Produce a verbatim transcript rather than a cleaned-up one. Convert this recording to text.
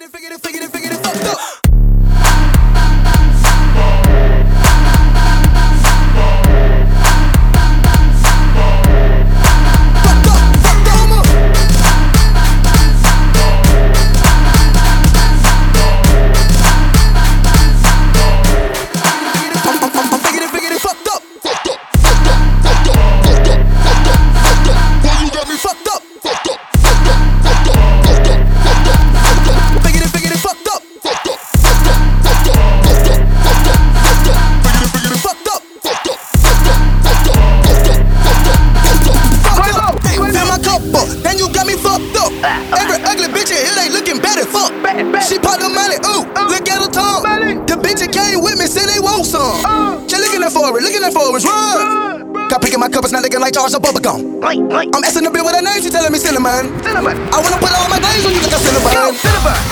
it, figured it, figured it, figured it, fucked up. Every ugly bitch in here ain't looking better, fuck. She pop the money, ooh, look at her tongue. The bitch that came with me said they want some. She looking at for it, looking at for it, run. Got picking my cup, it's not looking like Charles or Bubblegum. I'm asking the bitch with her name, she telling me cinnamon. I wanna put all my names on you like a cinnamon.